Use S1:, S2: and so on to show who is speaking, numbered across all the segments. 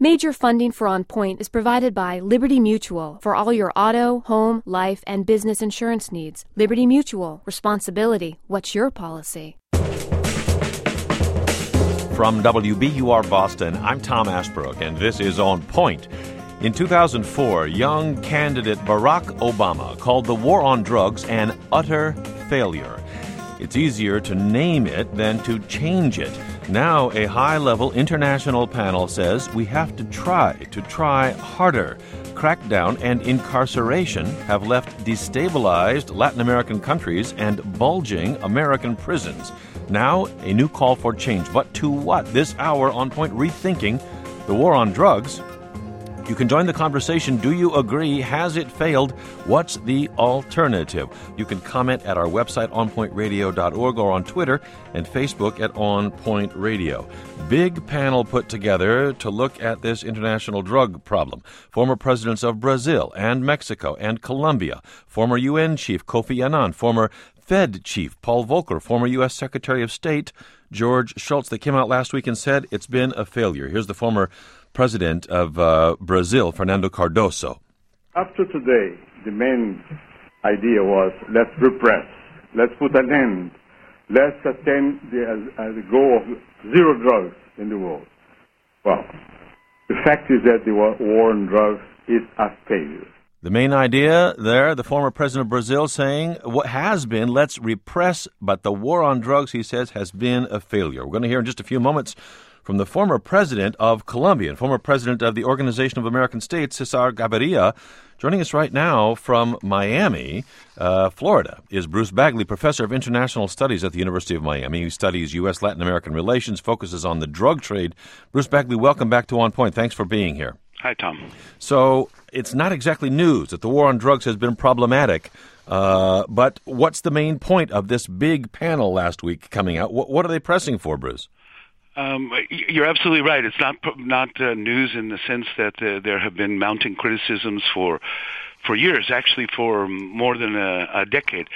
S1: Major funding for On Point is provided by Liberty Mutual for all your auto, home, life, and business insurance needs. Liberty Mutual. Responsibility. What's your policy?
S2: From WBUR Boston, I'm Tom Ashbrook, and this is On Point. In 2004, young candidate Barack Obama called the war on drugs an utter failure. It's easier to name it than to change it. Now, a high-level international panel says we have to try harder. Crackdown and incarceration have left destabilized Latin American countries and bulging American prisons. Now, a new call for change. But to what? This hour, On Point, rethinking the war on drugs. You can join the conversation. Do you agree? Has it failed? What's the alternative? You can comment at our website, onpointradio.org, or on Twitter and Facebook at On Point Radio. Big panel put together to look at this international drug problem. Former presidents of Brazil and Mexico and Colombia, former UN chief Kofi Annan, former Fed chief Paul Volcker, former U.S. Secretary of State George Shultz. They came out last week and said it's been a failure. Here's the former president of Brazil, Fernando Cardoso.
S3: Up to today, the main idea was let's repress, let's put an end, let's attain the goal of zero drugs in the world. Well, the fact is that the war on drugs is a failure.
S2: The main idea there, the former president of Brazil saying what has been, let's repress, but the war on drugs, he says, has been a failure. We're going to hear in just a few moments from the former president of Colombia and former president of the Organization of American States, Cesar Gaviria. Joining us right now from Miami, Florida, is Bruce Bagley, professor of international studies at the University of Miami. He studies U.S. Latin American relations, focuses on the drug trade. Bruce Bagley, welcome back to On Point. Thanks for being here.
S4: Hi, Tom.
S2: So it's not exactly news that the war on drugs has been problematic, but what's the main point of this big panel last week coming out? What are they pressing for, Bruce?
S4: You're absolutely right. It's not news in the sense that there have been mounting criticisms for years, actually for more than a decade.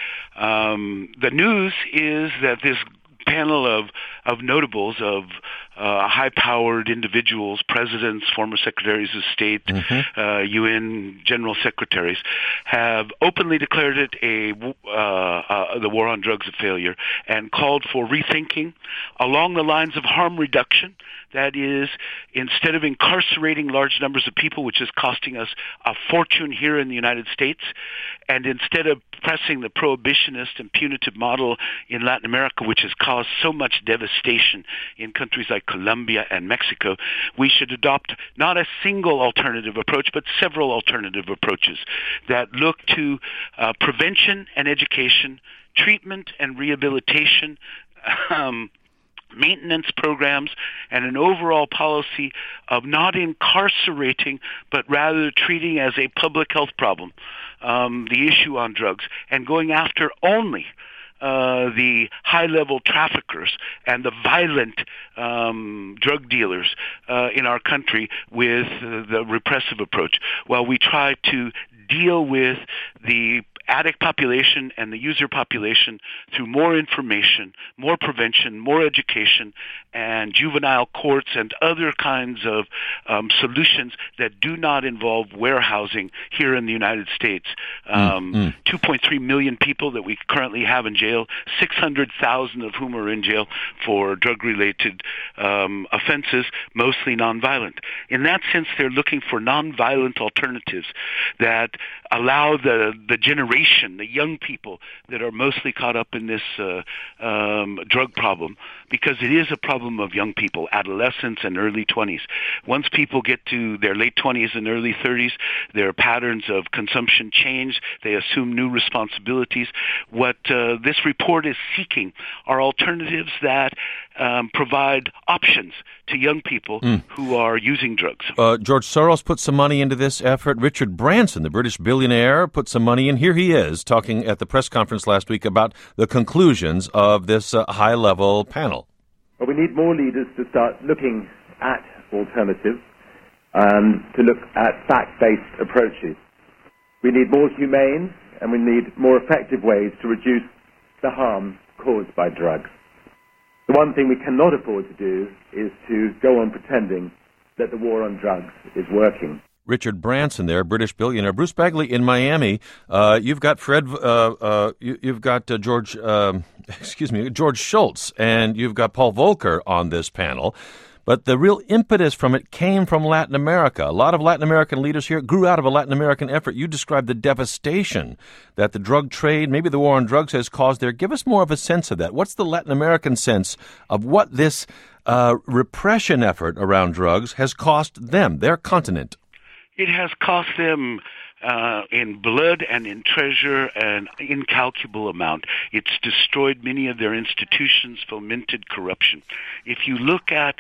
S4: The news is that this panel of notables, of high-powered individuals, presidents, former secretaries of state, UN general secretaries, have openly declared it the war on drugs a failure and called for rethinking along the lines of harm reduction. That is, instead of incarcerating large numbers of people, which is costing us a fortune here in the United States, and instead of pressing the prohibitionist and punitive model in Latin America, which has caused so much devastation in countries like Colombia and Mexico, we should adopt not a single alternative approach, but several alternative approaches that look to prevention and education, treatment and rehabilitation, maintenance programs, and an overall policy of not incarcerating, but rather treating as a public health problem the issue on drugs, and going after only the high-level traffickers and the violent drug dealers in our country with the repressive approach, while we try to deal with the addict population and the user population through more information, more prevention, more education, and juvenile courts and other kinds of solutions that do not involve warehousing here in the United States. 2.3 million people that we currently have in jail, 600,000 of whom are in jail for drug-related offenses, mostly nonviolent. In that sense, they're looking for nonviolent alternatives that allow the generation, the young people that are mostly caught up in this drug problem, because it is a problem of young people, adolescents and early 20s. Once people get to their late 20s and early 30s, their patterns of consumption change. They assume new responsibilities. What this report is seeking are alternatives that provide options to young people who are using drugs.
S2: George Soros put some money into this effort. Richard Branson, the British billionaire, put some money in. Here he is talking at the press conference last week about the conclusions of this high-level panel.
S5: Well, we need more leaders to start looking at alternatives and to look at fact-based approaches. We need more humane and we need more effective ways to reduce the harm caused by drugs. The one thing we cannot afford to do is to go on pretending that the war on drugs is working.
S2: Richard Branson there, British billionaire. Bruce Bagley in Miami. You've got George Shultz, and you've got Paul Volcker on this panel. But the real impetus from it came from Latin America. A lot of Latin American leaders here grew out of a Latin American effort. You described the devastation that the drug trade, maybe the war on drugs, has caused there. Give us more of a sense of that. What's the Latin American sense of what this repression effort around drugs has cost them, their continent?
S4: It has cost them in blood and in treasure an incalculable amount. It's destroyed many of their institutions, fomented corruption. If you look at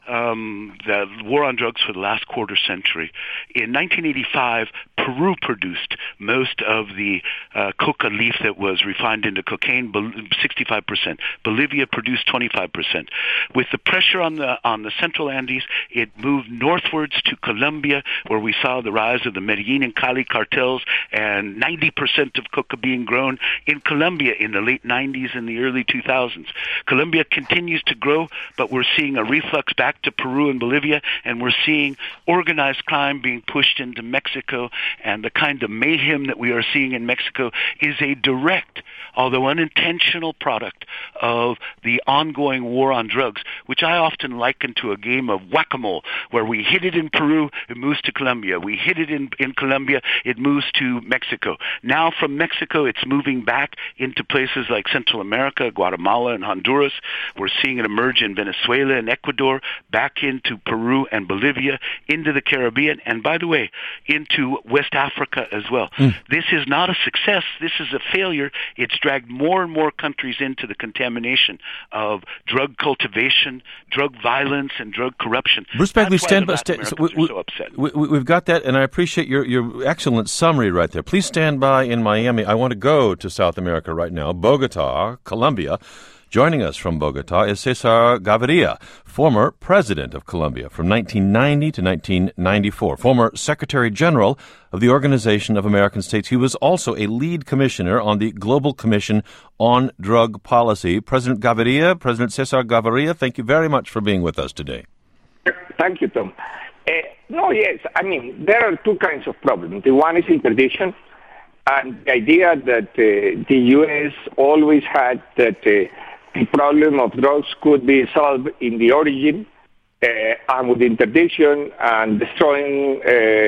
S4: the war on drugs for the last quarter century, in 1985, Peru produced most of the coca leaf that was refined into cocaine, 65%. Bolivia produced 25%. With the pressure on the Central Andes, it moved northwards to Colombia, where we saw the rise of the Medellin and Cali cartels, and 90% of coca being grown in Colombia in the late 90s and the early 2000s. Colombia continues to grow, but we're seeing a reflux back to Peru and Bolivia, and we're seeing organized crime being pushed into Mexico, and the kind of mayhem that we are seeing in Mexico is a direct, although unintentional, product of the ongoing war on drugs, which I often liken to a game of whack-a-mole, where we hit it in Peru, it moves to Colombia. We hit it in Colombia, it moves to Mexico. Now from Mexico, it's moving back into places like Central America, Guatemala, and Honduras. We're seeing it emerge in Venezuela and Ecuador, back into Peru and Bolivia, into the Caribbean, and by the way, into West Africa as well. This is not a success. This is a failure. It's dragged more and more countries into the contamination of drug cultivation, drug violence, and drug corruption.
S2: Bruce Bagley,
S4: stand by.
S2: We've got that, and I appreciate your excellent summary right there. Please stand by in Miami. I want to go to South America right now, Bogota, Colombia. Joining us from Bogota is Cesar Gaviria, former president of Colombia from 1990 to 1994, former Secretary General of the Organization of American States. He was also a lead commissioner on the Global Commission on Drug Policy. President Cesar Gaviria, thank you very much for being with us today.
S6: Thank you, Tom. There are two kinds of problems. The one is interdiction, and the idea that the U.S. always had that the problem of drugs could be solved in the origin, and with interdiction and destroying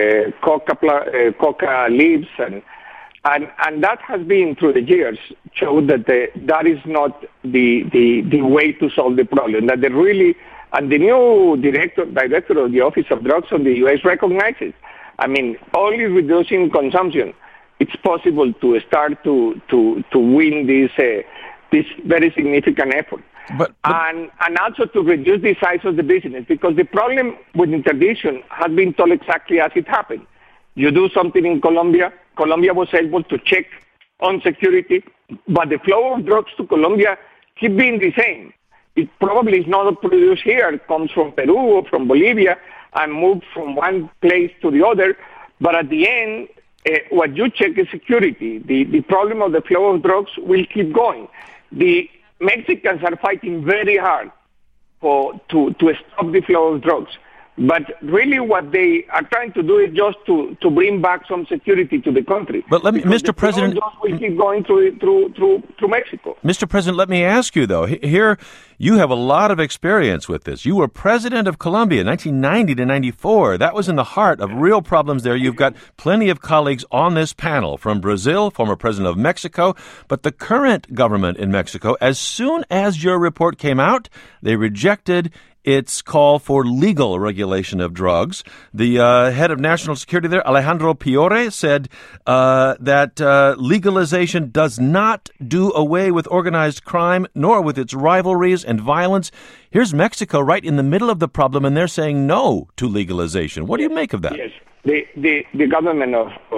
S6: coca leaves, and that has been through the years showed that that is not the way to solve the problem. That and the new director of the Office of Drugs in the U.S. recognizes. Only reducing consumption, it's possible to start to win this very significant effort. But and also to reduce the size of the business, because the problem with interdiction has been told exactly as it happened. You do something in Colombia, Colombia was able to check on security, but the flow of drugs to Colombia keep being the same. It probably is not produced here. It comes from Peru or from Bolivia and moved from one place to the other. But at the end, what you check is security. The problem of the flow of drugs will keep going. The Mexicans are fighting very hard to stop the flow of drugs. But really what they are trying to do is just to bring back some security to the country.
S2: But let me, Mr. President,
S6: we keep going through Mexico.
S2: Mr. President, let me ask you, though, here you have a lot of experience with this. You were president of Colombia, 1990 to 94. That was in the heart of real problems there. You've got plenty of colleagues on this panel from Brazil, former president of Mexico, but the current government in Mexico, as soon as your report came out, they rejected its call for legal regulation of drugs. The head of national security there, Alejandro Piore, said that legalization does not do away with organized crime, nor with its rivalries and violence. Here's Mexico right in the middle of the problem, and they're saying no to legalization. What do you make of that?
S6: Yes, the government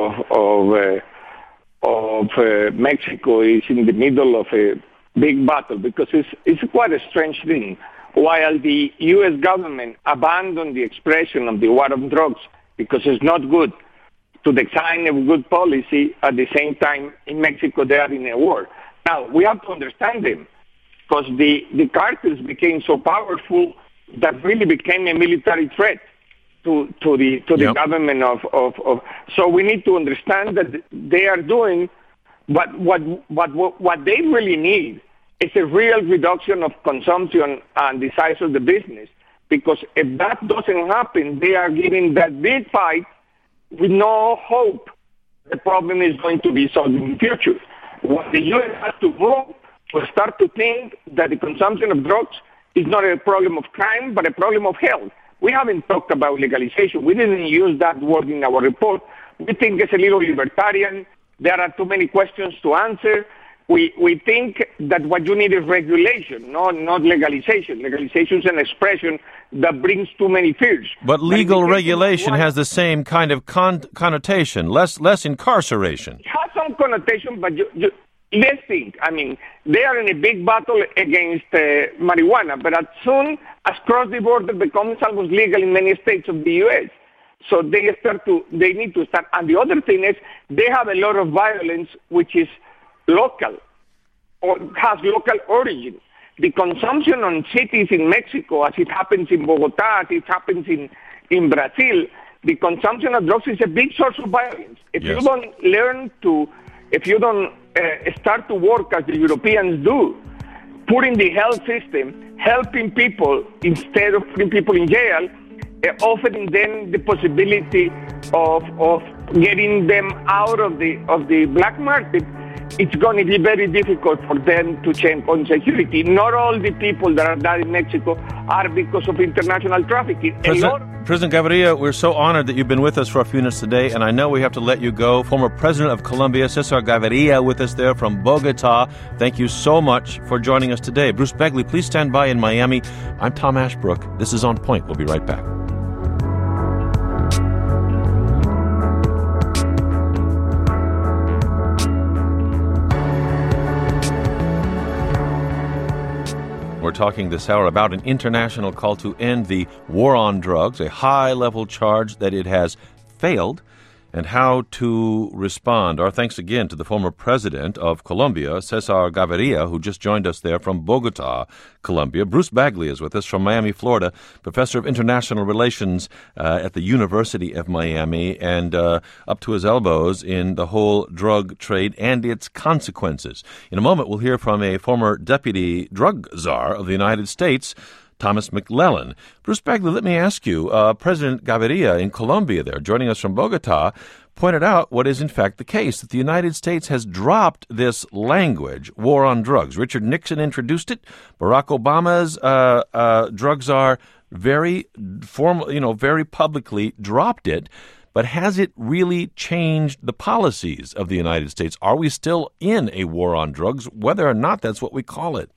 S6: of Mexico is in the middle of a big battle, because it's quite a strange thing. While the U.S. government abandoned the expression of the war on drugs because it's not good to design a good policy, at the same time in Mexico they are in a war. Now, we have to understand them, because the cartels became so powerful that really became a military threat. to the government of. So we need to understand that they are doing what they really need is a real reduction of consumption and the size of the business. Because if that doesn't happen, they are giving that big fight with no hope the problem is going to be solved in the future. What the U.S. has to move to start to think that the consumption of drugs is not a problem of crime, but a problem of health. We haven't talked about legalization. We didn't use that word in our report. We think it's a little libertarian. There are too many questions to answer. We think that what you need is regulation, not legalization. Legalization is an expression that brings too many fears.
S2: But legal regulation has the same kind of connotation, less incarceration.
S6: It has some connotation, but let's think. I mean, they are in a big battle against marijuana, but as soon as cross the border becomes almost legal in many states of the U.S., so they need to start. And the other thing is they have a lot of violence which is local or has local origin. The consumption on cities in Mexico, as it happens in Bogota, as it happens in Brazil, the consumption of drugs is a big source of violence. If you don't start to work as the Europeans do, putting the health system, helping people instead of putting people in jail, offering them the possibility of getting them out of the black market, it's going to be very difficult for them to change on security. Not all the people that are died in Mexico are because of international trafficking.
S2: President Gaviria, we're so honored that you've been with us for a few minutes today, and I know we have to let you go. Former President of Colombia, Cesar Gaviria, with us there from Bogota. Thank you so much for joining us today. Bruce Begley, please stand by in Miami. I'm Tom Ashbrook. This is On Point. We'll be right back. We're talking this hour about an international call to end the war on drugs, a high-level charge that it has failed, and how to respond. Our thanks again to the former president of Colombia, Cesar Gaviria, who just joined us there from Bogota, Colombia. Bruce Bagley is with us from Miami, Florida, professor of international relations at the University of Miami, and up to his elbows in the whole drug trade and its consequences. In a moment, we'll hear from a former deputy drug czar of the United States, Thomas McClellan. Bruce Bagley, let me ask you, President Gaviria in Colombia there, joining us from Bogota, pointed out what is in fact the case, that the United States has dropped this language, war on drugs. Richard Nixon introduced it. Barack Obama's drug czar very very publicly dropped it. But has it really changed the policies of the United States? Are we still in a war on drugs, whether or not that's what we call it?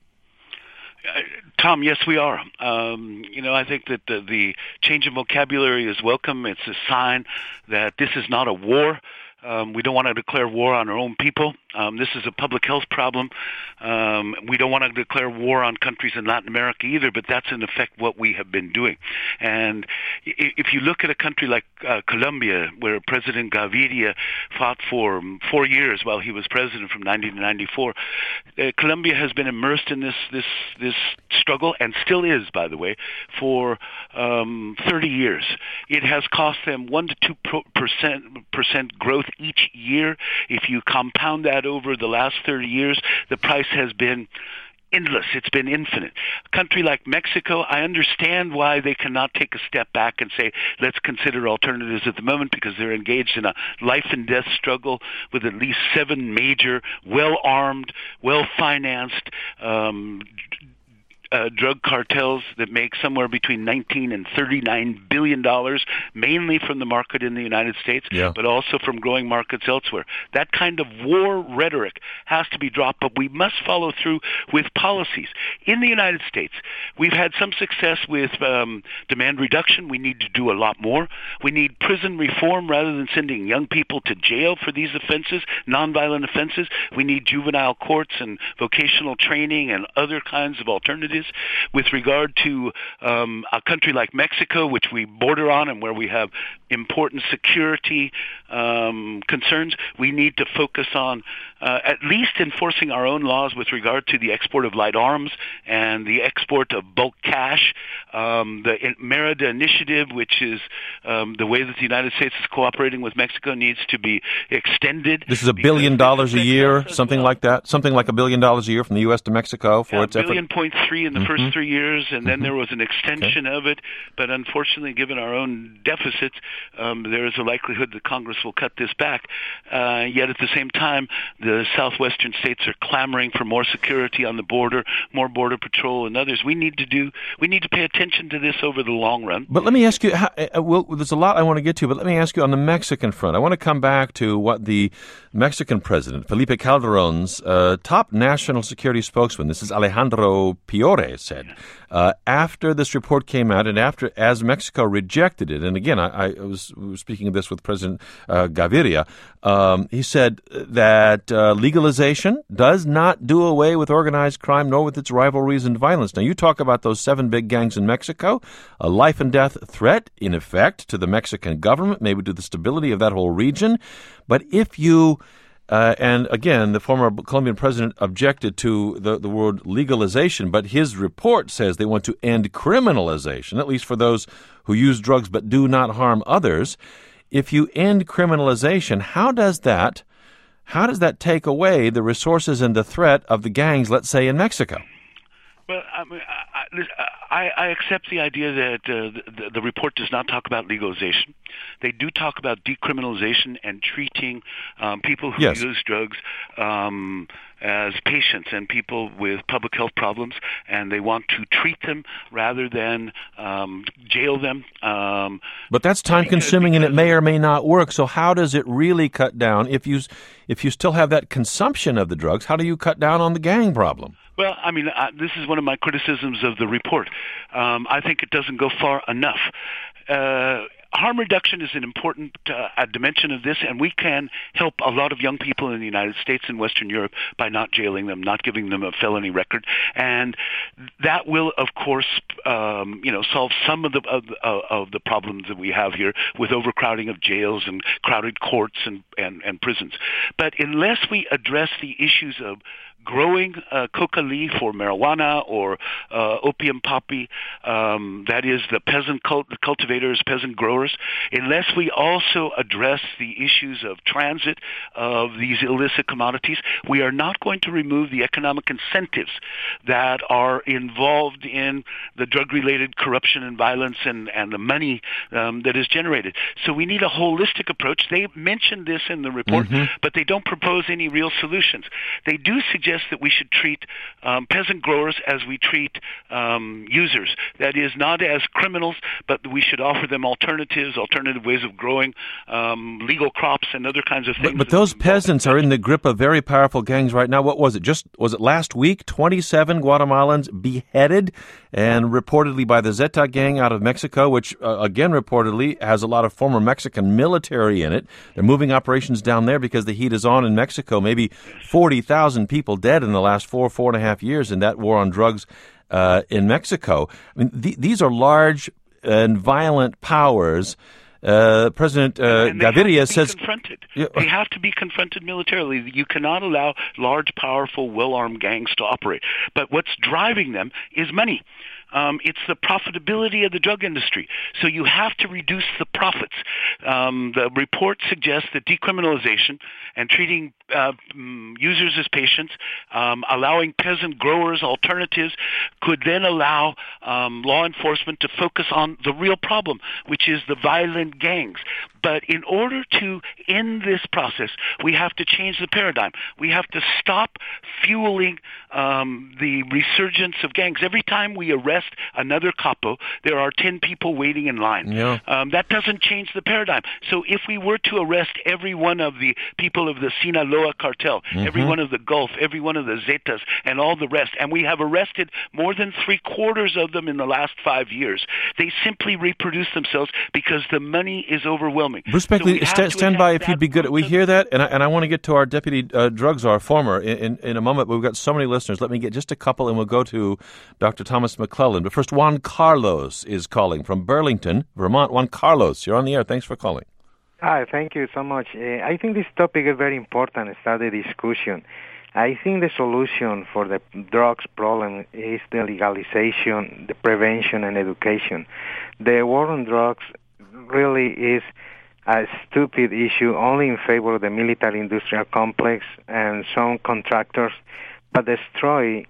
S4: Tom, yes, we are. I think that the change in vocabulary is welcome. It's a sign that this is not a war. We don't want to declare war on our own people. This is a public health problem. We don't want to declare war on countries in Latin America either, but that's in effect what we have been doing. And if you look at a country like Colombia, where President Gaviria fought for 4 years while he was president from 1990 to 1994, Colombia has been immersed in this struggle, and still is, by the way, for 30 years. It has cost them 1 to 2% growth each year. If you compound that over the last 30 years, the price has been endless. It's been infinite. A country like Mexico, I understand why they cannot take a step back and say, let's consider alternatives at the moment, because they're engaged in a life and death struggle with at least 7 major, well-armed, well-financed drug cartels that make somewhere between $19 and $39 billion, mainly from the market in the United States, but also from growing markets elsewhere. That kind of war rhetoric has to be dropped, but we must follow through with policies. In the United States, we've had some success with demand reduction. We need to do a lot more. We need prison reform rather than sending young people to jail for these offenses, nonviolent offenses. We need juvenile courts and vocational training and other kinds of alternatives. With regard to a country like Mexico, which we border on and where we have important security concerns. We need to focus on at least enforcing our own laws with regard to the export of light arms and the export of bulk cash. The Merida Initiative, which is the way that the United States is cooperating with Mexico, needs to be extended.
S2: This is $1 billion a year, something like that? Something like $1 billion a year from the U.S. to Mexico for its effort?
S4: $1.3 billion in the first 3 years, and then there was an extension of it. But unfortunately, given our own deficits, there is a likelihood that Congress will cut this back. Yet at the same time, the southwestern states are clamoring for more security on the border, more border patrol, and others. We need to pay attention to this over the long run.
S2: But let me ask you, there's a lot I want to get to, but let me ask you on the Mexican front. I want to come back to what the Mexican president, Felipe Calderon's top national security spokesman, this is Alejandro Piore, said. After this report came out and as Mexico rejected it, and again, I was speaking of this with President Gaviria, he said that legalization does not do away with organized crime nor with its rivalries and violence. Now, you talk about those 7 big gangs in Mexico, a life and death threat, in effect, to the Mexican government, maybe to the stability of that whole region. But if you and again, the former Colombian president objected to the word legalization, but his report says they want to end criminalization, at least for those who use drugs but do not harm others. If you end criminalization, how does that take away the resources and the threat of the gangs, let's say, in Mexico?
S4: Well, I accept the idea that the report does not talk about legalization. They do talk about decriminalization and treating people who use drugs as patients and people with public health problems, and they want to treat them rather than jail them.
S2: But that's time-consuming, and it may or may not work. So how does it really cut down? If you still have that consumption of the drugs, how do you cut down on the gang problem?
S4: Well, I mean, this is one of my criticisms of the report. I think it doesn't go far enough. Harm reduction is an important dimension of this, and we can help a lot of young people in the United States and Western Europe by not jailing them, not giving them a felony record, and that will, of course, solve some of the problems that we have here with overcrowding of jails and crowded courts and prisons. But unless we address the issues of growing coca leaf or marijuana or opium poppy, that is the peasant cultivators, peasant growers, unless we also address the issues of transit of these illicit commodities, we are not going to remove the economic incentives that are involved in the drug-related corruption and violence and the money that is generated. So we need a holistic approach. They mentioned this in the report, but they don't propose any real solutions. They do suggest that we should treat peasant growers as we treat users. That is, not as criminals, but we should offer them alternative ways of growing legal crops and other kinds of things.
S2: But those peasants are in the grip of very powerful gangs right now. What was it? Was it last week? 27 Guatemalans beheaded, and reportedly by the Zeta gang out of Mexico, which again reportedly has a lot of former Mexican military in it. They're moving operations down there because the heat is on in Mexico. Maybe 40,000 people dead in the last 4.5 years in that war on drugs in Mexico. I mean, these are large and violent powers. President Gaviria says
S4: they have to be confronted militarily. You cannot allow large, powerful, well-armed gangs to operate. But what's driving them is money. It's the profitability of the drug industry. So you have to reduce the profits. The report suggests that decriminalization and treating users as patients, allowing peasant growers alternatives, could then allow law enforcement to focus on the real problem, which is the violent gangs. But in order to end this process, we have to change the paradigm. We have to stop fueling the resurgence of gangs. Every time we arrest another capo, there are 10 people waiting in line.
S2: Yeah.
S4: That doesn't change the paradigm. So if we were to arrest every one of the people of the Sinaloa cartel, every one of the Gulf, every one of the Zetas, and all the rest, and we have arrested more than 3/4 of them in the last 5 years, they simply reproduce themselves because the money is overwhelming.
S2: Bruce Beckley, stand by if you'd be good. We hear that, and I want to get to our deputy drug czar, former, in a moment, but we've got so many listeners. Let me get just a couple, and we'll go to Dr. Thomas McClellan. But first, Juan Carlos is calling from Burlington, Vermont. Juan Carlos, you're on the air. Thanks for calling.
S7: Hi, thank you so much. I think this topic is very important. Start the discussion. I think the solution for the drugs problem is the legalization, the prevention, and education. The war on drugs really is a stupid issue only in favor of the military-industrial complex and some contractors, but destroy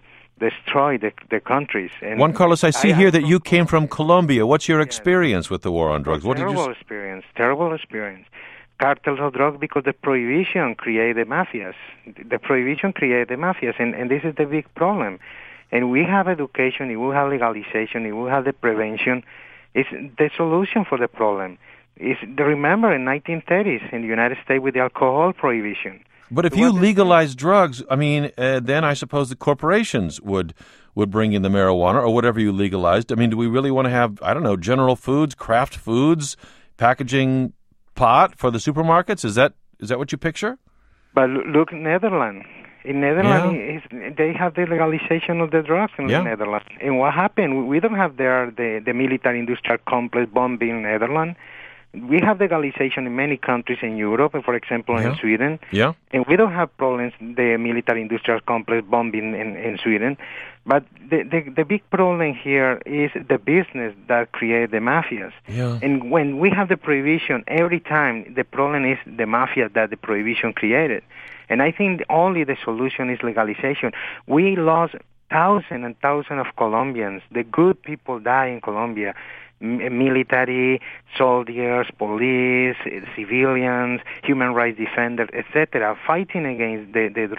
S7: the countries. And
S2: Juan Carlos, I see here that you came from Colombia. What's your experience with the war on drugs?
S7: Terrible experience. Cartels of drugs, because the prohibition created mafias. The prohibition created the mafias, and this is the big problem. And we have education, we have legalization, we have the prevention. It's the solution for the problem. Remember in 1930s in the United States with the alcohol prohibition.
S2: But if you legalize drugs, I mean, then I suppose the corporations would bring in the marijuana or whatever you legalized. I mean, do we really want to have, I don't know, General Foods, Kraft Foods, packaging pot for the supermarkets? Is that what you picture?
S7: But look, Netherlands. In Netherlands, they have the legalization of the drugs in the Netherlands. And what happened? We don't have there the military-industrial complex bombing Netherlands. We have legalization in many countries in Europe, for example, in Sweden.
S2: Yeah.
S7: And we don't have problems, the military-industrial complex bombing in Sweden. But the big problem here is the business that create the mafias.
S2: Yeah.
S7: And when we have the prohibition, every time the problem is the mafia that the prohibition created. And I think only the solution is legalization. We lost thousands and thousands of Colombians. The good people die in Colombia. Military, soldiers, police, civilians, human rights defenders, etc., fighting against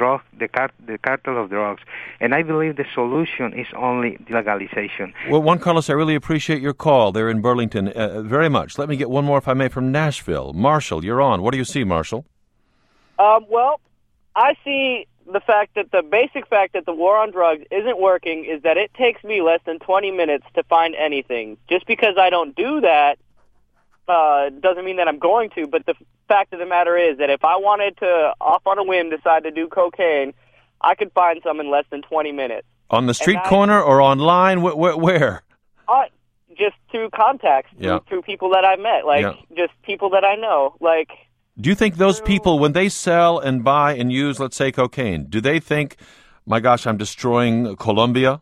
S7: the cartel of drugs. And I believe the solution is only legalization.
S2: Well, Juan Carlos, I really appreciate your call there in Burlington very much. Let me get one more, if I may, from Nashville. Marshall, you're on. What do you see, Marshall?
S8: Well, I see the basic fact that the war on drugs isn't working is that it takes me less than 20 minutes to find anything. Just because I don't do that doesn't mean that I'm going to, but the fact of the matter is that if I wanted to, off on a whim, decide to do cocaine, I could find some in less than 20 minutes.
S2: On the street corner or online? Where?
S8: Just through contacts, through people that I've met, just people that I know,
S2: Do you think those people, when they sell and buy and use, let's say, cocaine, do they think, my gosh, I'm destroying Colombia?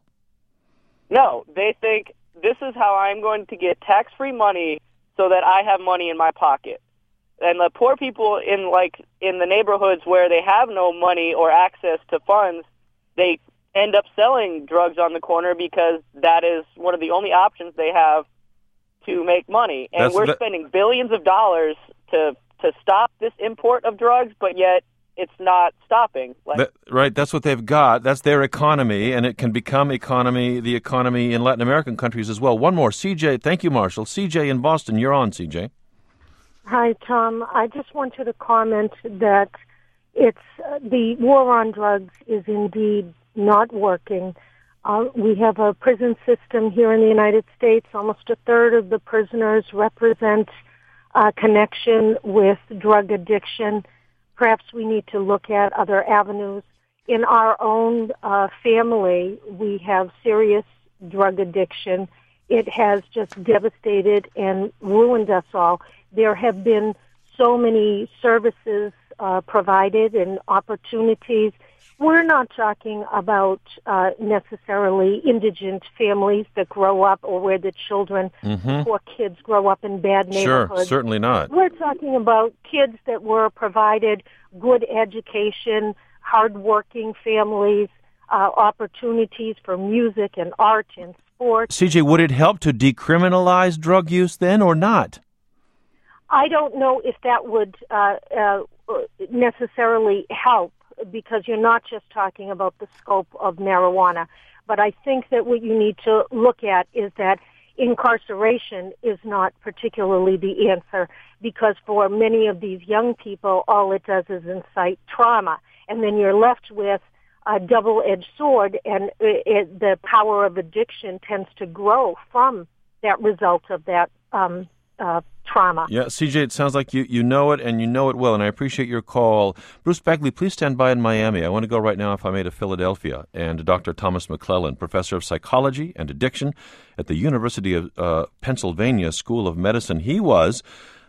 S2: No,
S8: they think this is how I'm going to get tax-free money so that I have money in my pocket. And the poor people in the neighborhoods where they have no money or access to funds, they end up selling drugs on the corner because that is one of the only options they have to make money. And we're spending billions of dollars to stop this import of drugs, but yet it's not stopping.
S2: Right, that's what they've got. That's their economy, and it can become the economy in Latin American countries as well. One more. CJ, thank you, Marshall. CJ in Boston, you're on, CJ.
S9: Hi, Tom. I just wanted to comment that the war on drugs is indeed not working. We have a prison system here in the United States. Almost a third of the prisoners represent connection with drug addiction. Perhaps we need to look at other avenues. In our own family, we have serious drug addiction. It has just devastated and ruined us all. There have been so many services provided and opportunities. We're not talking about necessarily indigent families that grow up or where the children, poor kids, grow up in bad neighborhoods.
S2: Sure, certainly not.
S9: We're talking about kids that were provided good education, hardworking families, opportunities for music and art and sports.
S2: CJ, would it help to decriminalize drug use then or not?
S9: I don't know if that would necessarily help, because you're not just talking about the scope of marijuana. But I think that what you need to look at is that incarceration is not particularly the answer, because for many of these young people, all it does is incite trauma. And then you're left with a double-edged sword, and the power of addiction tends to grow from that result of that trauma.
S2: Yeah, CJ, it sounds like you know it, and you know it well, and I appreciate your call. Bruce Begley, please stand by in Miami. I want to go right now, if I may, to Philadelphia, and Dr. Thomas McClellan, professor of psychology and addiction at the University of Pennsylvania School of Medicine. He was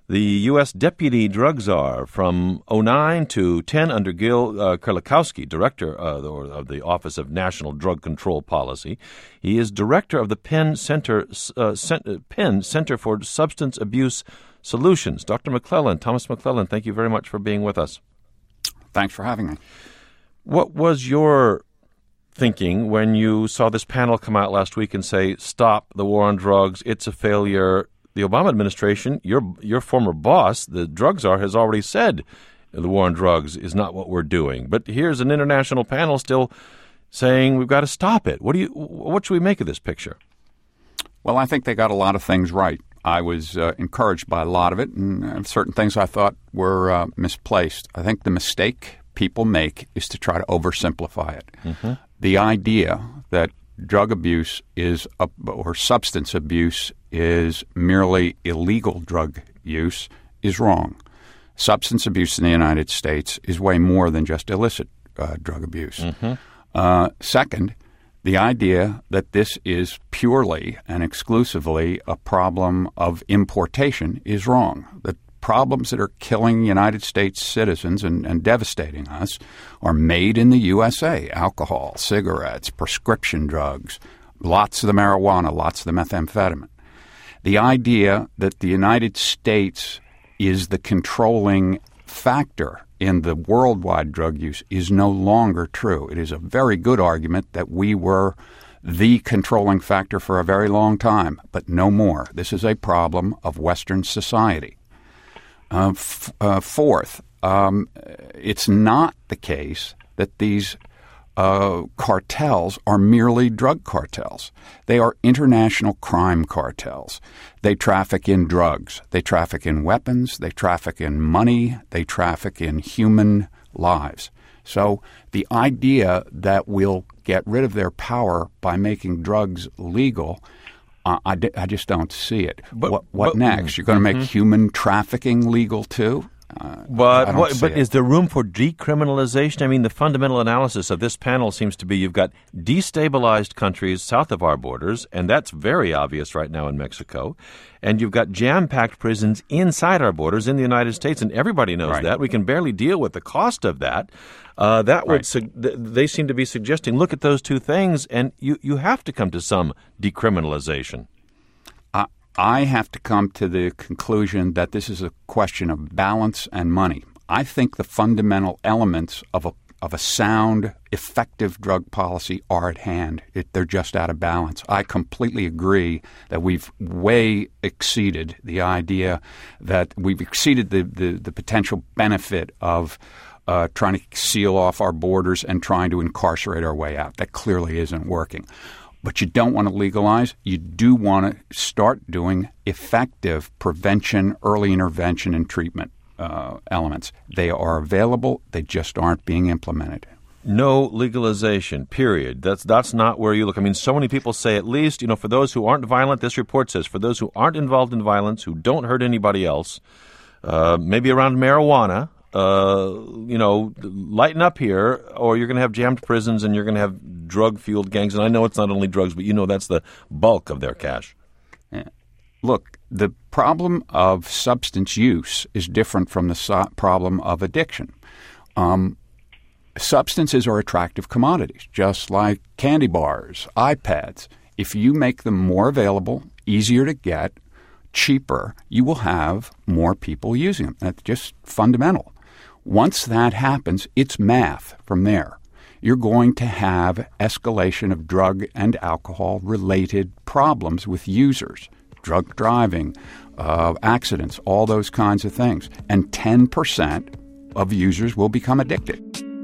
S2: the U.S. Deputy Drug Czar from 2009 to 10 under Gil Kerlikowske, Director of the Office of National Drug Control Policy. He is Director of the Penn Center for Substance Abuse Solutions. Dr. McClellan, Thomas McClellan, thank you very much for being with us.
S10: Thanks for having me.
S2: What was your thinking when you saw this panel come out last week and say, stop the war on drugs, it's a failure? The Obama administration, your former boss, the drug czar, has already said the war on drugs is not what we're doing. But here's an international panel still saying we've got to stop it. What should we make of this picture?
S10: Well, I think they got a lot of things right. I was encouraged by a lot of it, and certain things I thought were misplaced. I think the mistake people make is to try to oversimplify it. Mm-hmm. The idea that drug abuse or substance abuse is merely illegal drug use is wrong. Substance abuse in the United States is way more than just illicit drug abuse. Mm-hmm. Second, the idea that this is purely and exclusively a problem of importation is wrong. The problems that are killing United States citizens and devastating us are made in the USA. Alcohol, cigarettes, prescription drugs, lots of the marijuana, lots of the methamphetamine. The idea that the United States is the controlling factor in the worldwide drug use is no longer true. It is a very good argument that we were the controlling factor for a very long time, but no more. This is a problem of Western society. Fourth, it's not the case that these cartels are merely drug cartels. They are international crime cartels. They traffic in drugs. They traffic in weapons. They traffic in money. They traffic in human lives. So the idea that we'll get rid of their power by making drugs legal, I just don't see it. But what next? You're going to make human trafficking legal too?
S2: But is there room for decriminalization? I mean, the fundamental analysis of this panel seems to be you've got destabilized countries south of our borders, and that's very obvious right now in Mexico, and you've got jam-packed prisons inside our borders in the United States, and everybody knows that. We can barely deal with the cost of that. They seem to be suggesting, look at those two things, and you have to come to some decriminalization.
S10: I have to come to the conclusion that this is a question of balance and money. I think the fundamental elements of a sound, effective drug policy are at hand. They're just out of balance. I completely agree that we've way exceeded the idea that we've exceeded the potential benefit of trying to seal off our borders and trying to incarcerate our way out. That clearly isn't working. But you don't want to legalize. You do want to start doing effective prevention, early intervention, and treatment elements. They are available. They just aren't being implemented.
S2: No legalization, period. That's not where you look. I mean, so many people say, at least, for those who aren't violent, this report says, for those who aren't involved in violence, who don't hurt anybody else, maybe around marijuana, lighten up here, or you're going to have jammed prisons and you're going to have drug-fueled gangs. And I know it's not only drugs, but that's the bulk of their cash.
S10: Yeah. Look, the problem of substance use is different from the problem of addiction. Substances are attractive commodities, just like candy bars, iPads. If you make them more available, easier to get, cheaper, you will have more people using them. That's just fundamental. Once that happens, it's math from there. You're going to have escalation of drug and alcohol-related problems with users, drug driving, accidents, all those kinds of things. And 10% of users will become addicted.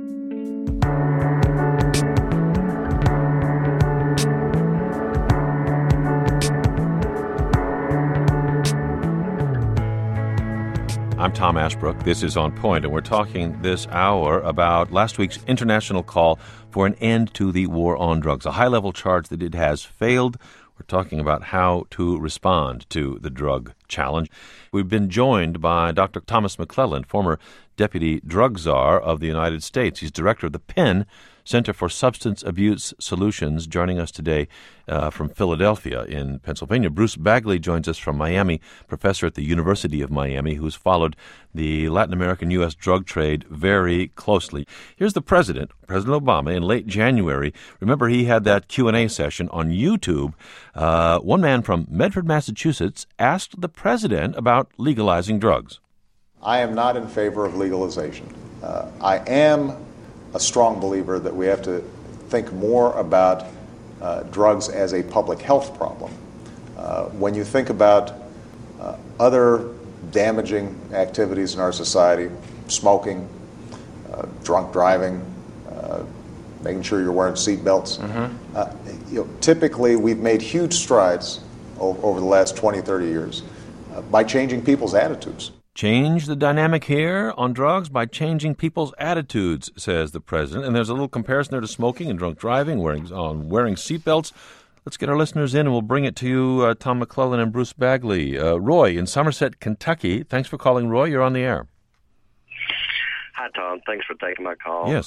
S2: I'm Tom Ashbrook. This is On Point, and we're talking this hour about last week's international call for an end to the war on drugs, a high-level charge that it has failed. We're talking about how to respond to the drug challenge. We've been joined by Dr. Thomas McClelland, former Deputy Drug Czar of the United States. He's director of the Penn Center for Substance Abuse Solutions, joining us today from Philadelphia in Pennsylvania. Bruce Bagley joins us from Miami, professor at the University of Miami, who's followed the Latin American-U.S. drug trade very closely. Here's the President Obama, in late January. Remember, he had that Q&A session on YouTube. One man from Medford, Massachusetts, asked the President about legalizing drugs.
S11: I am not in favor of legalization. I am a strong believer that we have to think more about drugs as a public health problem. When you think about other damaging activities in our society, smoking, drunk driving, making sure you're wearing seatbelts, typically we've made huge strides over the last 20, 30 years by changing people's attitudes.
S2: Change the dynamic here on drugs by changing people's attitudes, says the President. And there's a little comparison there to smoking and drunk driving, wearing seatbelts. Let's get our listeners in, and we'll bring it to you, Tom McClelland and Bruce Bagley. Roy in Somerset, Kentucky. Thanks for calling, Roy. You're on the air.
S12: Hi, Tom. Thanks for taking my call.
S2: Yes.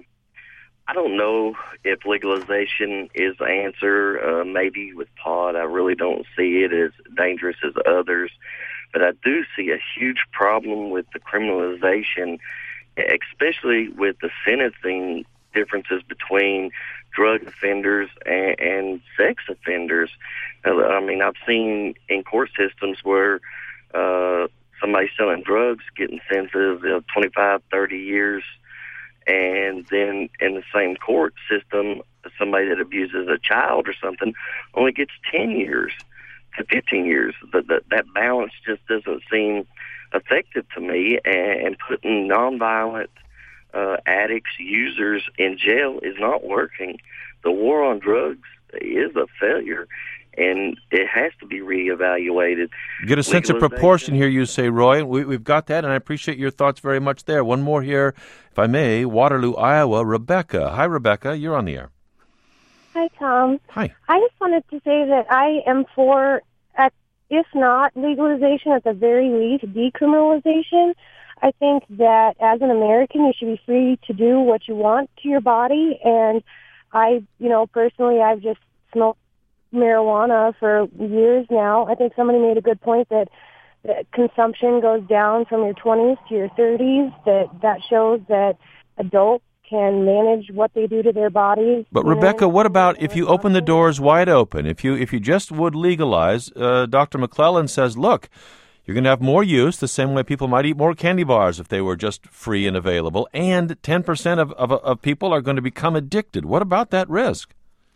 S12: I don't know if legalization is the answer. Maybe with pot, I really don't see it as dangerous as others. But I do see a huge problem with the criminalization, especially with the sentencing differences between drug offenders and sex offenders. I mean, I've seen in court systems where somebody selling drugs getting sentences of 25, 30 years, and then in the same court system, somebody that abuses a child or something only gets 10 years. To 15 years. That balance just doesn't seem effective to me, and putting nonviolent addicts, users in jail is not working. The war on drugs is a failure, and it has to be reevaluated.
S2: Get a sense of proportion here, you say, Roy. We've got that, and I appreciate your thoughts very much there. One more here, if I may, Waterloo, Iowa. Rebecca. Hi, Rebecca. You're on the air.
S13: Hi, Tom.
S2: Hi.
S13: I just wanted to say that I am for, if not legalization, at the very least, decriminalization. I think that as an American, you should be free to do what you want to your body. And personally, I've just smoked marijuana for years now. I think somebody made a good point that consumption goes down from your 20s to your 30s. That shows that adults can manage what they do to their bodies.
S2: But Rebecca, what about if you open the doors wide open? If you just would legalize, Dr. McClelland says, look, you're going to have more use, the same way people might eat more candy bars if they were just free and available, and 10% of people are going to become addicted. What about that risk?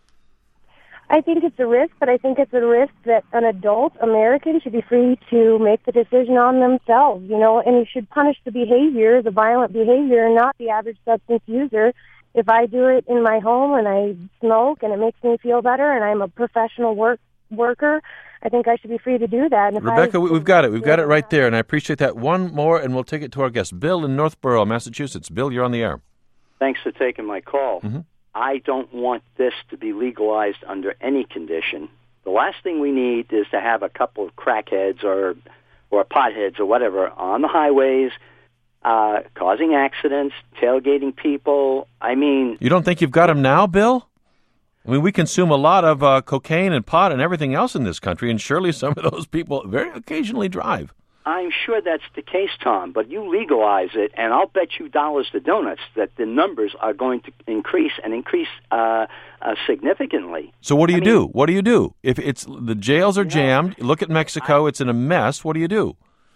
S13: I think it's a risk, but I think it's a risk that an adult American should be free to make the decision on themselves, and you should punish the behavior, the violent behavior, not the average substance user. If I do it in my home and I smoke and it makes me feel better and I'm a professional worker, I think I should be free to do that. And
S2: Rebecca, we've got it. We've got it right there, and I appreciate that. One more, and we'll take it to our guest, Bill in Northborough, Massachusetts. Bill, you're on the air.
S14: Thanks for taking my call.
S2: Mm-hmm.
S14: I don't want this to be legalized under any condition. The last thing we need is to have a couple of crackheads or potheads or whatever on the highways causing accidents, tailgating people. I mean...
S2: You don't think you've got them now, Bill? I mean, we consume a lot of cocaine and pot and everything else in this country, and surely some of those people very occasionally drive.
S14: I'm sure that's the case, Tom, but you legalize it, and I'll bet you dollars to donuts that the numbers are going to increase significantly.
S2: So what do you do? What do you do? If it's the jails are jammed, look at Mexico, it's in a mess, what do you do?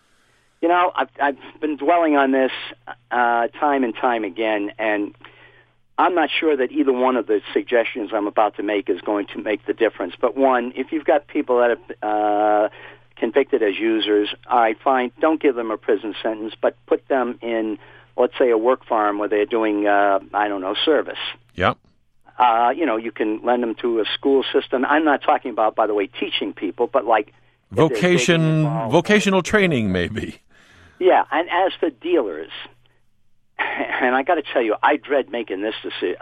S14: I've been dwelling on this time and time again, and I'm not sure that either one of the suggestions I'm about to make is going to make the difference. But one, if you've got people that are convicted as users, all right, fine, don't give them a prison sentence, but put them in, let's say, a work farm where they're doing, service.
S2: Yep.
S14: You can lend them to a school system. I'm not talking about, by the way, teaching people, but like
S2: vocational training, maybe.
S14: Yeah, and as for dealers, and I got to tell you, I dread making this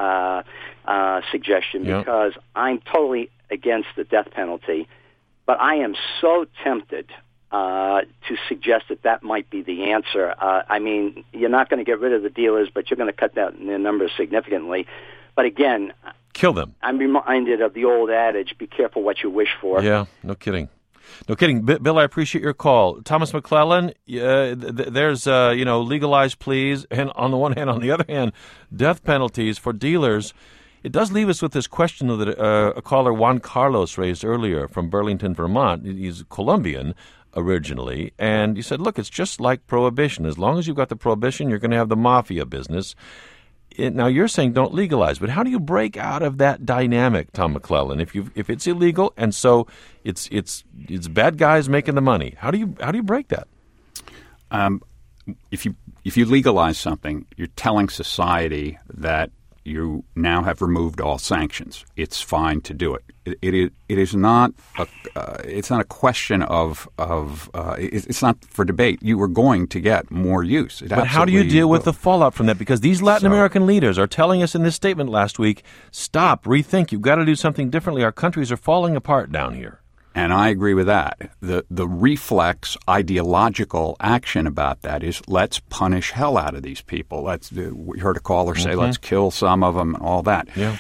S14: suggestion because I'm totally against the death penalty. But I am so tempted to suggest that might be the answer. I mean, you're not going to get rid of the dealers, but you're going to cut down their numbers significantly. But again,
S2: kill them.
S14: I'm reminded of the old adage, be careful what you wish for.
S2: Yeah, no kidding. No kidding. Bill, I appreciate your call. Thomas McClellan, there's, legalized pleas, and on the one hand, on the other hand, death penalties for dealers. It does leave us with this question that a caller, Juan Carlos, raised earlier from Burlington, Vermont. He's Colombian originally, and he said, look, it's just like prohibition. As long as you've got the prohibition, you're going to have the mafia business. Now, you're saying don't legalize, but how do you break out of that dynamic, Tom McClellan? If it's illegal and so it's bad guys making the money, how do you break that?
S10: If you legalize something, you're telling society that you now have removed all sanctions. It's fine to do it. It is not it's not a question of it's not for debate. You are going to get more use.
S2: But how do you deal with the fallout from that? Because these Latin American leaders are telling us in this statement last week, stop, rethink. You've got to do something differently. Our countries are falling apart down here.
S10: And I agree with that. The reflex ideological action about that is let's punish hell out of these people. We heard a caller say let's kill some of them and all that.
S2: Yeah.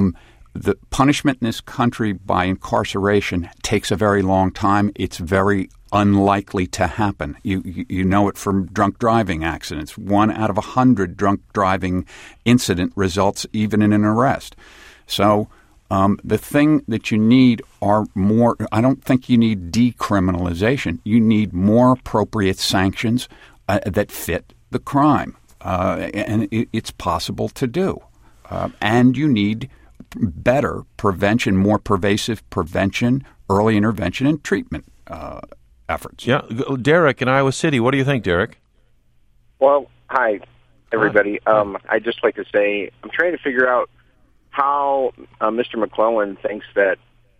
S10: The punishment in this country by incarceration takes a very long time. It's very unlikely to happen. You know it from drunk driving accidents. 1 out of 100 drunk driving incident results even in an arrest. So the thing that you need are more – I don't think you need decriminalization. You need more appropriate sanctions that fit the crime, and it's possible to do. And you need better prevention, more pervasive prevention, early intervention, and treatment efforts.
S2: Yeah. Derek in Iowa City. What do you think, Derek?
S15: Well, hi, everybody. I'd just like to say I'm trying to figure out how Mr. McClellan thinks that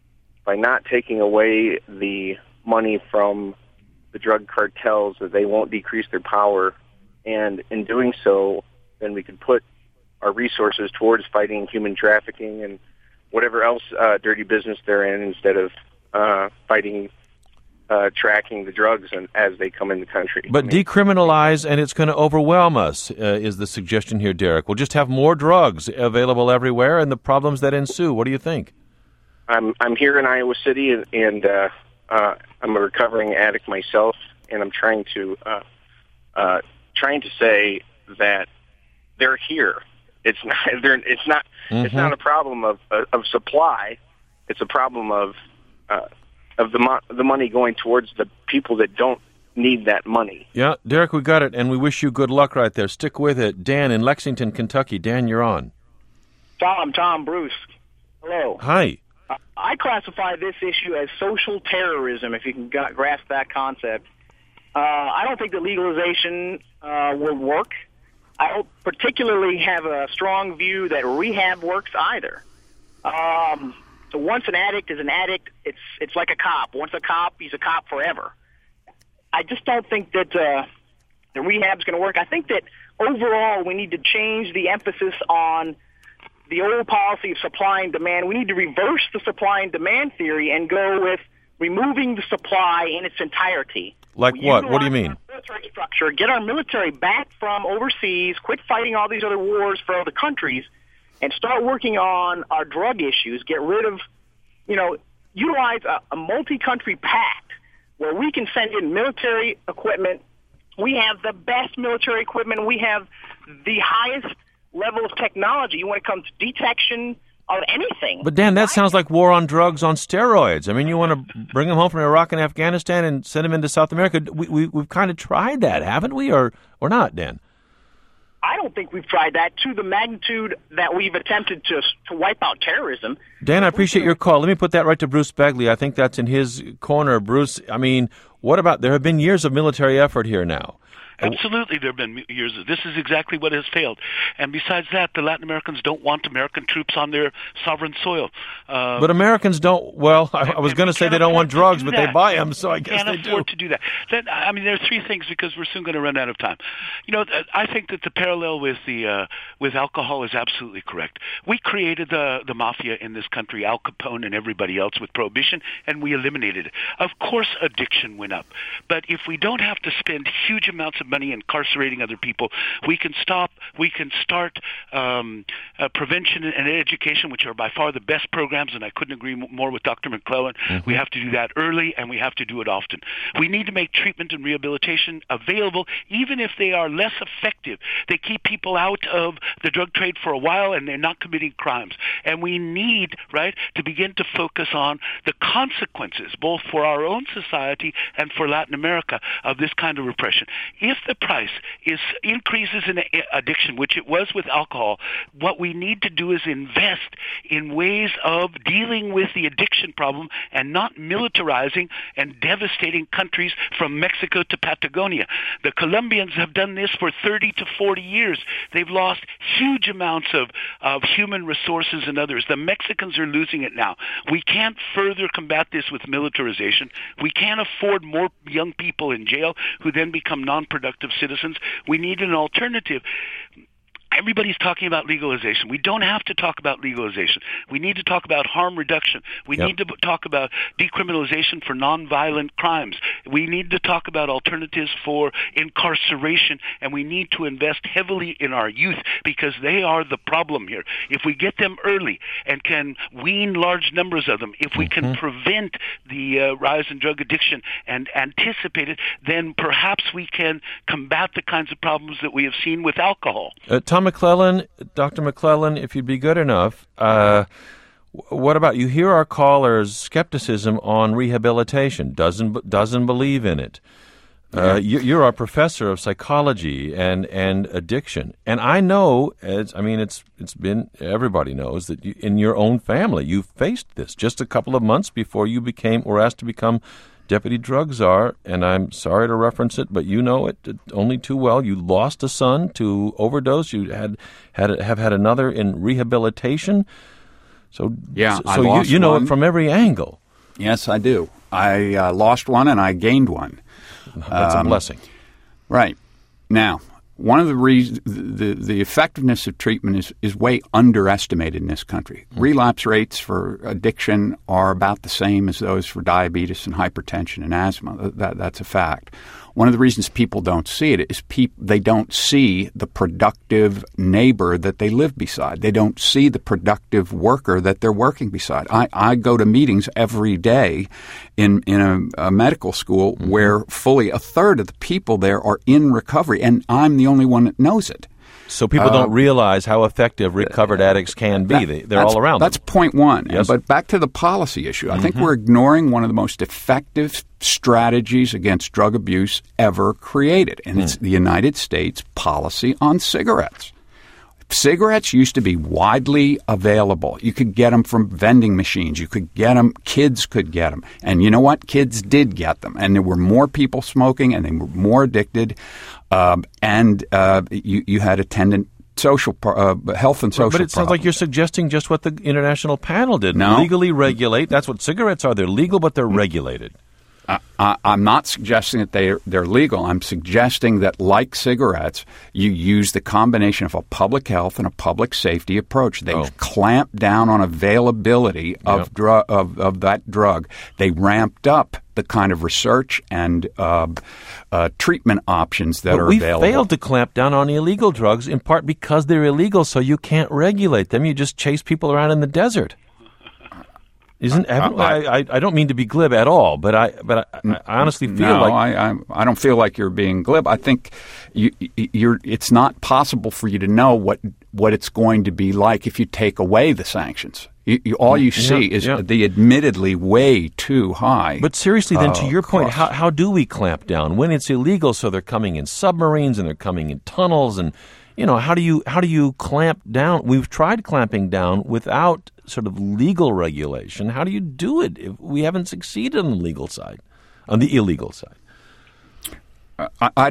S15: by not taking away the money from the drug cartels that they won't decrease their power, and in doing so, then we could put our resources towards fighting human trafficking and whatever else dirty business they're in instead of fighting tracking the drugs as they come in the country.
S2: But decriminalize and it's going to overwhelm us, is the suggestion here, Derek. We'll just have more drugs available everywhere and the problems that ensue. What do you think?
S15: I'm here in Iowa City, and I'm a recovering addict myself, and I'm trying to say that they're here. It's not a problem of supply. It's a problem of the money going towards the people that don't need that money.
S2: Yeah, Derek, we got it, and we wish you good luck right there. Stick with it. Dan in Lexington, Kentucky. Dan, you're on.
S16: Tom, Bruce. Hello.
S2: Hi.
S16: I classify this issue as social terrorism, if you can grasp that concept. I don't think that legalization will work. I don't particularly have a strong view that rehab works either. So once an addict is an addict, it's like a cop. Once a cop, he's a cop forever. I just don't think that the rehab's going to work. I think that overall we need to change the emphasis on the old policy of supply and demand. We need to reverse the supply and demand theory and go with removing the supply in its entirety.
S2: Like what? What do you mean?
S16: Military structure, get our military back from overseas, quit fighting all these other wars for other countries, and start working on our drug issues. Get rid of, utilize a multi-country pact where we can send in military equipment. We have the best military equipment. We have the highest level of technology when it comes to detection of anything.
S2: But, Dan, that sounds like war on drugs on steroids. I mean, you want to bring them home from Iraq and Afghanistan and send them into South America. We've kind of tried that, haven't we, or not, Dan?
S16: I don't think we've tried that to the magnitude that we've attempted to wipe out terrorism.
S2: Dan, I appreciate your call. Let me put that right to Bruce Bagley. I think that's in his corner. Bruce, I mean, what about, there have been years of military effort here now.
S4: Absolutely, there have been years of this is exactly what has failed. And besides that, the Latin Americans don't want American troops on their sovereign soil.
S2: But Americans don't, well, I was going to say they don't want drugs, but they buy them, so I guess they do.
S4: Can't afford to do that. I mean, there are three things because we're soon going to run out of time. You know, I think that the parallel with alcohol is absolutely correct. We created the mafia in this country, Al Capone and everybody else with Prohibition, and we eliminated it. Of course, addiction went up. But if we don't have to spend huge amounts of money incarcerating other people, we can start prevention and education, which are by far the best programs, and I couldn't agree more with Dr. McClellan. We have to do that early, and we have to do it often. We need to make treatment and rehabilitation available, even if they are less effective. They keep people out of the drug trade for a while, and they're not committing crimes. And we need, to begin to focus on the consequences, both for our own society and for Latin America, of this kind of repression. If the price increases in addiction, which it was with alcohol, what we need to do is invest in ways of dealing with the addiction problem and not militarizing and devastating countries from Mexico to Patagonia. The Colombians have done this for 30 to 40 years. They've lost huge amounts of human resources and others. The Mexicans are losing it now. We can't further combat this with militarization. We can't afford more young people in jail who then become non-productive citizens. We need an alternative. Everybody's talking about legalization. We don't have to talk about legalization. We need to talk about harm reduction. We need to talk about decriminalization for nonviolent crimes. We need to talk about alternatives for incarceration, and we need to invest heavily in our youth because they are the problem here. If we get them early and can wean large numbers of them, if we can prevent the rise in drug addiction and anticipate it, then perhaps we can combat the kinds of problems that we have seen with alcohol.
S2: Dr. McClellan, if you'd be good enough, what about you? Hear our caller's skepticism on rehabilitation. Doesn't believe in it. You're our professor of psychology and addiction, and I know it's been, everybody knows that in your own family you faced this just a couple of months before you were asked to become Deputy Drug Czar, and I'm sorry to reference it, but you know it only too well. You lost a son to overdose. You have had another in rehabilitation. So you know it from every angle.
S10: Yes, I do. I lost one and I gained one.
S2: That's a blessing.
S10: Right. Now, one of the reasons the effectiveness of treatment is way underestimated in this country. Relapse rates for addiction are about the same as those for diabetes and hypertension and asthma. That's a fact. One of the reasons people don't see it is they don't see the productive neighbor that they live beside. They don't see the productive worker that they're working beside. I go to meetings every day in a medical school where fully a third of the people there are in recovery, and I'm the only one that knows it.
S2: So people don't realize how effective recovered addicts can be. They're all around them.
S10: That's point one.
S2: Yes.
S10: But back to the policy issue. I think we're ignoring one of the most effective strategies against drug abuse ever created, and it's the United States policy on cigarettes. Cigarettes used to be widely available. You could get them from vending machines. You could get them. Kids could get them. And you know what? Kids did get them. And there were more people smoking, and they were more addicted. You had attendant social health and social.
S2: But it sounds like you're suggesting just what the International Panel did.
S10: No.
S2: Legally regulate. That's what cigarettes are. They're legal, but they're regulated.
S10: I'm not suggesting that they're legal. I'm suggesting that, like cigarettes, you use the combination of a public health and a public safety approach. They clamp down on availability of that drug. They ramped up the kind of research and treatment options that are available.
S2: We failed to clamp down on illegal drugs in part because they're illegal, so you can't regulate them. You just chase people around in the desert. I don't mean to be glib at all, but I honestly feel
S10: I don't feel like you're being glib. I think it's not possible for you to know what it's going to be like if you take away the sanctions. All you see is the admittedly way too high.
S2: But seriously, then, to your point, how do we clamp down when it's illegal? So they're coming in submarines and they're coming in tunnels, and how do you clamp down? We've tried clamping down without sort of legal regulation. How do you do it if we haven't succeeded on the legal side, on the illegal side?
S10: I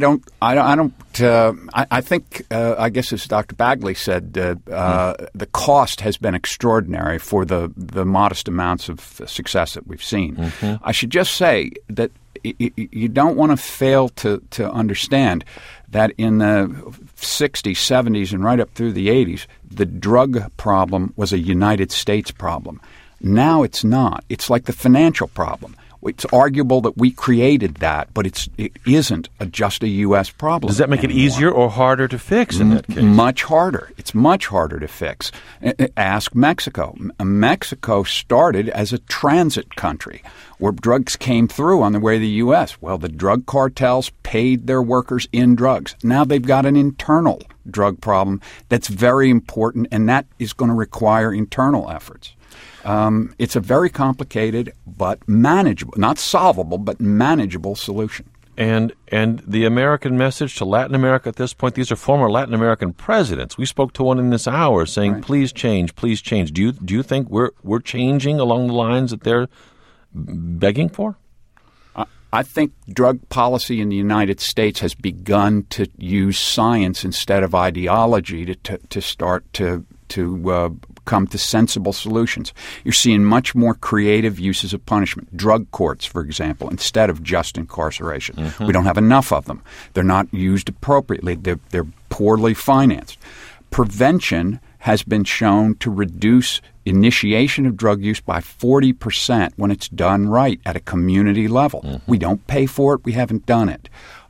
S10: think, I guess as Dr. Bagley said, the cost has been extraordinary for the modest amounts of success that we've seen. Mm-hmm. I should just say that you don't want to fail to understand that in the 60s, 70s, and right up through the 80s, the drug problem was a United States problem. Now it's not. It's like the financial problem. It's arguable that we created that, but it isn't just a U.S. problem.
S2: Does that make
S10: anymore.
S2: It easier or harder to fix in that case?
S10: Much harder. It's much harder to fix. Ask Mexico. Mexico started as a transit country where drugs came through on the way to the U.S. Well, the drug cartels paid their workers in drugs. Now they've got an internal drug problem that's very important, and that is going to require internal efforts. It's a very complicated but manageable, not solvable, but manageable solution.
S2: And the American message to Latin America at this point, these are former Latin American presidents. We spoke to one in this hour saying, please change, please change. Do you think we're changing along the lines that they're begging for?
S10: I think drug policy in the United States has begun to use science instead of ideology to start to come to sensible solutions. You're seeing much more creative uses of punishment. Drug courts, for example, instead of just incarceration. Mm-hmm. We don't have enough of them. They're not used appropriately. They're poorly financed. Prevention has been shown to reduce initiation of drug use by 40% when it's done right at a community level. Mm-hmm. We don't pay for it. We haven't done it.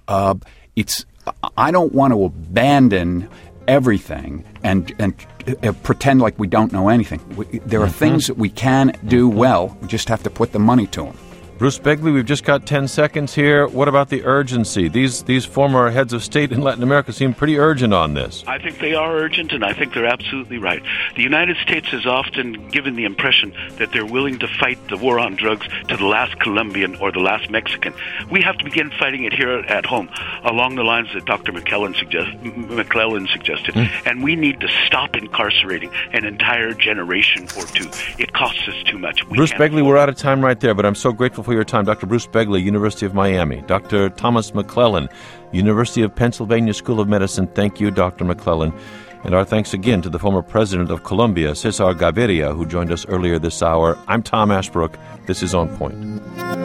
S10: I don't want to abandon everything and pretend like we don't know anything. There are things that we can do well. We just have to put the money to them.
S2: Bruce Begley, we've just got 10 seconds here. What about the urgency? These former heads of state in Latin America seem pretty urgent on this.
S4: I think they are urgent, and I think they're absolutely right. The United States has often given the impression that they're willing to fight the war on drugs to the last Colombian or the last Mexican. We have to begin fighting it here at home, along the lines that Dr. McClellan suggested. And we need to stop incarcerating an entire generation or two. It costs us too much.
S2: Bruce Begley, we're out of time right there, but I'm so grateful for your time. Dr. Bruce Begley, University of Miami. Dr. Thomas McClellan, University of Pennsylvania School of Medicine. Thank you, Dr. McClellan. And our thanks again to the former president of Colombia, Cesar Gaviria, who joined us earlier this hour. I'm Tom Ashbrook. This is On Point.